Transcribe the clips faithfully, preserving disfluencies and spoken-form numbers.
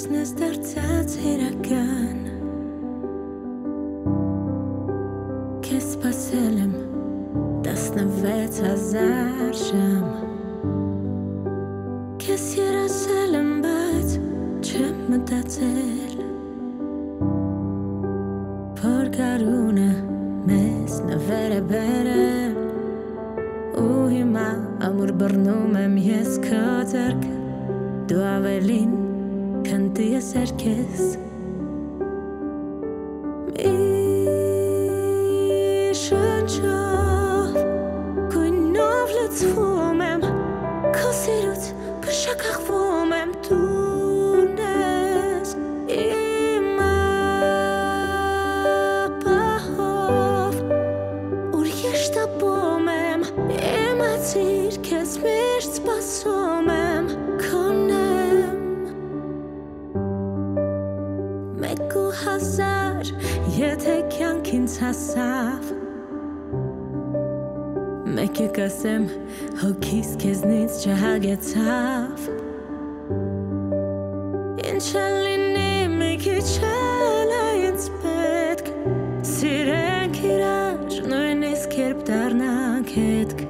Եսնես դարձած իրական Քեզ սպասել եմ տասնվեց հազար ժամ Քեզ երազել եմ, բայց չեմ մտածել Որ գարունը մեզ նվեր է բերել Ու հիմա ամուր բռնում եմ ես քո ձեռքը Դու ավելին, քան դու ես երգես Մի շնչով, գույնով լցվում եմ Քո սիրուց փշակախվում եմ Դու ես իմ ապահով Ուր ես շտապում եմ Իմացիր քեզ միշտ սպասում եմ Մեկ ու հազար, եթե կյանք ինձ հասավ Մեկ ու կասեմ, հոգիս քեզնից չհագեցավ Ինչ էլ լինի, մի քիչ էլ է ինձ պետք Սիրենք իրար, նույնիսկ երբ դառնանք հետք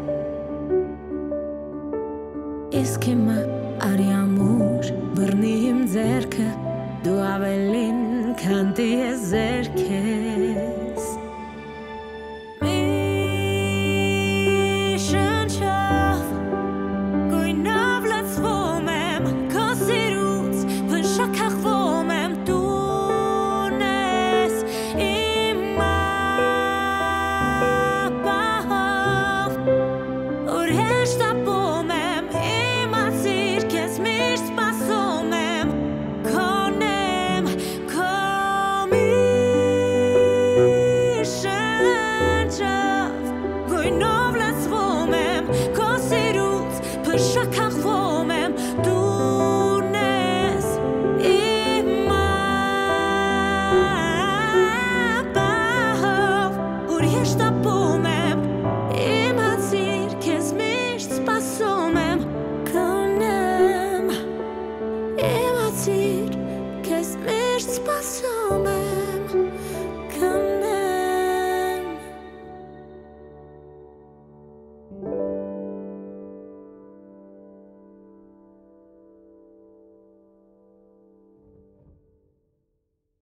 Իսկ հիմա արի ամուր, բռնի իմ ձեռքը Դու ավելին, քան դու ես երգես Մի շնչով, գույնով լցվում եմ Քո սիրուց փշակախվում եմ Դու ես իմ ապահով Ուր ես շտապում եմ Իմացիր քեզ միշտ սպասում եմ Գույնով լցվում եմ, քո սիրուց փշակախվում եմ Դու ես իմ ապահով Ուր ես շտապում եմ, իմացիր քեզ միշտ սպասում եմ Կնեմ, իմացիր քեզ միշտ սպասում եմ Կնեմ